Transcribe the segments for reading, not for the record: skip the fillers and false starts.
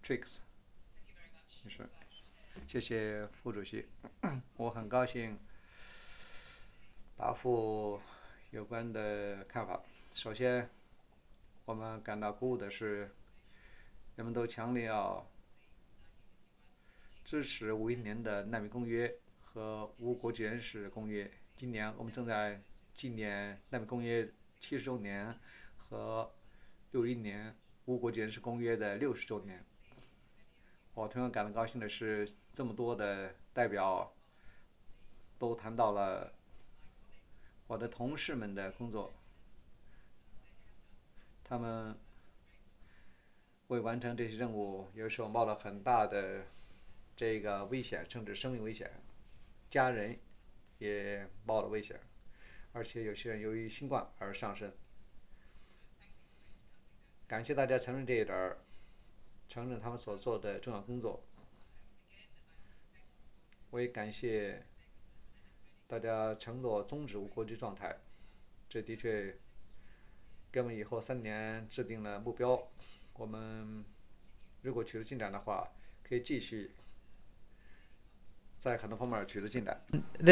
Tricks，你说，谢谢副主席，我很高兴答复有关的看法。首先，我们感到鼓舞的是，人们都强烈要支持51年的难民公约和无国籍人士公约。今年我们正在纪念难民公约70周年和61年无国籍人士公约的60周年。我同样感到高兴的是，这么多的代表都谈到了我的同事们的工作，他们为完成这些任务，有时候冒了很大的这个危险，甚至生命危险，家人也冒了危险，而且有些人由于新冠而丧生。感谢大家承认这一点，承认他们所做的重要工作。我也感谢大家承诺终止无国籍状态，这的确给我们以后3年制定了目标。我们如果取得进展的话，可以继续在很多方面取得进展。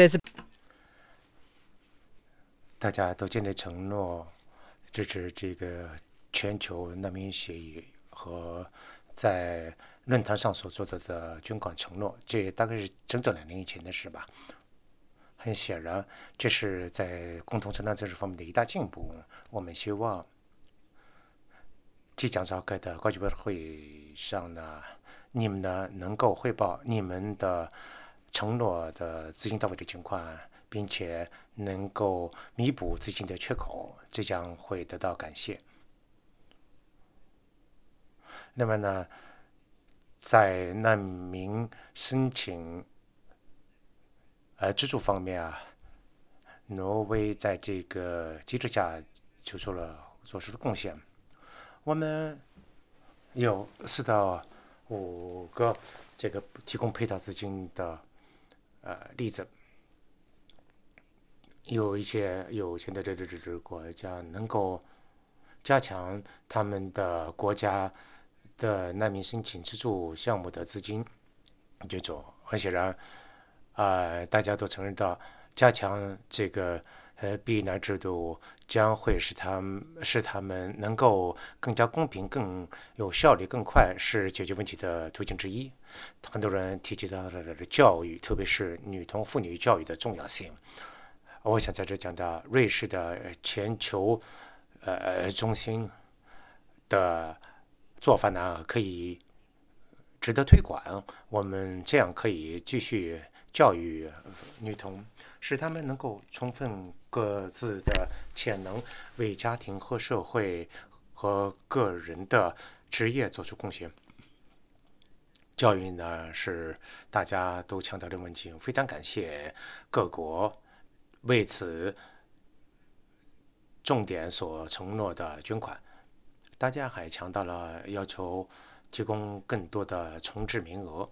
大家都坚定承诺支持这个全球难民协议和在论坛上所做的捐款承诺，这大概是整整2年以前的事吧。很显然，这是在共同承担责任方面的一大进步。我们希望即将召开的高级别会议上呢，你们呢能够汇报你们的承诺的资金到位的情况，并且能够弥补资金的缺口，这将会得到感谢。那么呢，在难民申请资助方面啊，挪威在这个机制下做出了贡献。我们有4到5个这个提供配套资金的例子，有一些有钱的这国家能够加强他们的国家的难民申请资助项目的资金这种。很显然，大家都承认到加强这个避难制度将会使他们能够更加公平、更有效率、更快，是解决问题的途径之一。很多人提及到了教育，特别是女童妇女教育的重要性。我想在这讲到瑞士的全球中心的做法呢，可以值得推广。我们这样可以继续教育女童，使她们能够充分各自的潜能，为家庭和社会和个人的职业做出贡献。教育呢是大家都强调的问题，非常感谢各国为此重点所承诺的捐款。大家还强调了要求提供更多的重置名额。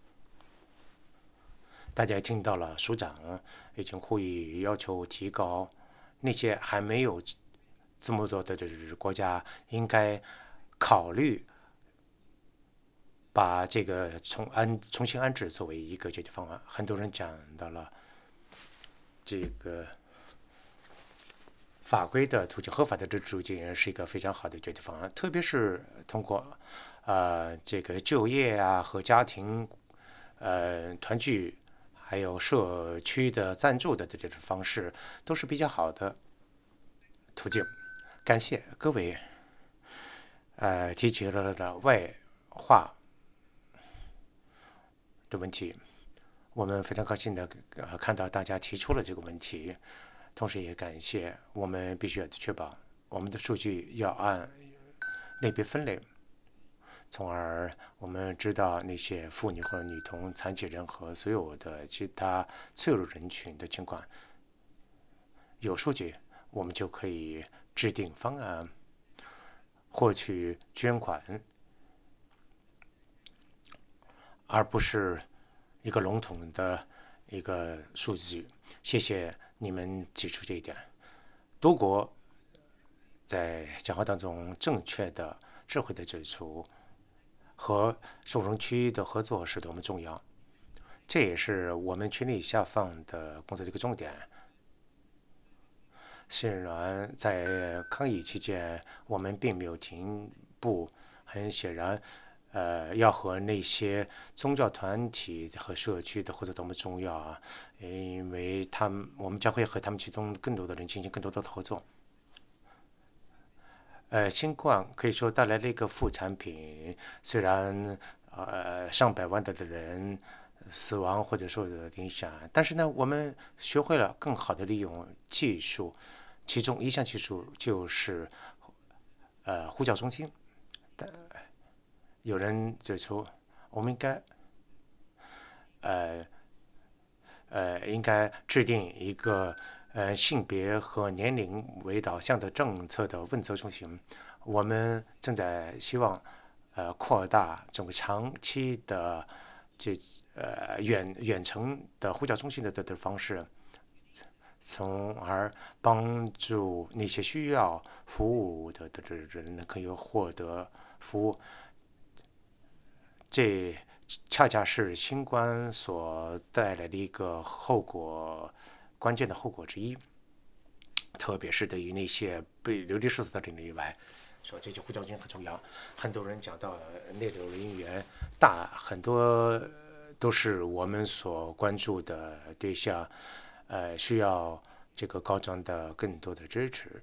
大家也听到了署长已经呼吁要求提高那些还没有这么多的国家应该考虑把这个重新安置作为一个解决方案。很多人讲到了这个法规的途径，合法的途径是一个非常好的解决方案，特别是通过这个就业啊和家庭团聚，还有社区的赞助的这种方式，都是比较好的途径。感谢各位提起了外化的问题，我们非常高兴的看到大家提出了这个问题，同时也感谢我们必须要确保我们的数据要按类别分类，从而我们知道那些妇女和女童、残疾人和所有的其他脆弱人群的情况。有数据，我们就可以制定方案，获取捐款，而不是一个笼统的一个数据。谢谢你们指出这一点。多国在讲话当中正确的、智慧的指出， 和收容区的合作是多么重要。这也是我们全力下放的工作的一个重点。虽然在抗疫期间我们并没有停步，很显然，要和那些宗教团体和社区的合作多么重要啊！因为我们将会和他们其中更多的人进行更多的合作。新冠可以说带来了一个副产品，虽然上百万的人死亡或者受的影响，但是呢，我们学会了更好的利用技术，其中一项技术就是呼叫中心。有人指出，我们呃应该制定一个性别和年龄为导向的政策的问责中心。我们正在希望扩大整个长期的这远程的呼叫中心的方式，从而帮助那些需要服务的人可以获得服务。这恰恰是新冠所带来的一个关键的后果之一。特别是对于那些被流离失所的人以外，说这些呼叫中心很重要。很多人讲到内流人员很多都是我们所关注的对象，需要这个高涨的更多的支持。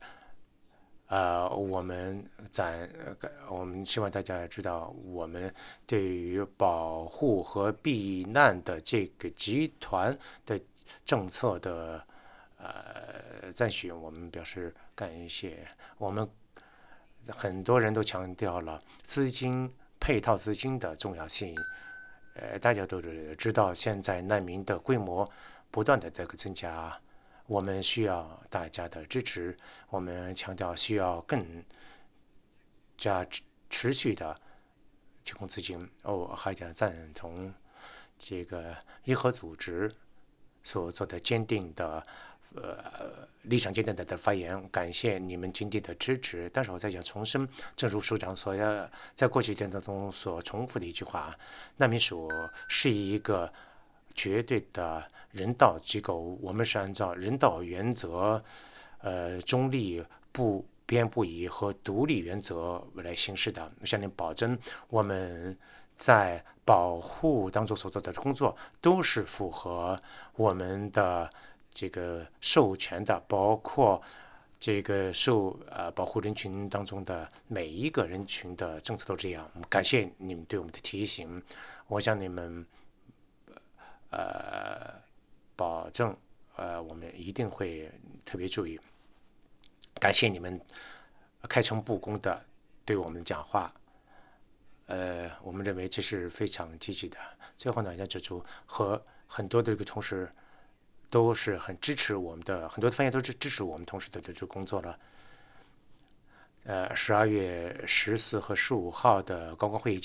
我们希望大家知道，我们对于保护和避难的这个集团的政策的赞许，我们表示感谢。我们很多人都强调了配套资金的重要性。大家都知道，现在难民的规模不断的增加，我们需要大家的支持。我们强调需要更加持续的提供资金。还想赞同这个伊核组织所做的立场坚定的发言，感谢你们坚定的支持。但是我再想重申，正如署长在过去一天当中所重复的一句话：难民署是一个绝对的人道机构，我们是按照人道原则，中立、不偏不倚和独立原则来行事的。向您保证，我们在保护当中所做的工作都是符合我们的这个授权的，包括这个保护人群当中的每一个人群的政策都这样。感谢你们对我们的提醒，我向你们保证，我们一定会特别注意。感谢你们开诚布公的对我们讲话，我们认为这是非常积极的。最后呢，要指出和很多的这个同事都是很支持我们的，很多的发言都是支持我们同事的这个工作了。12月14和15号的高官会议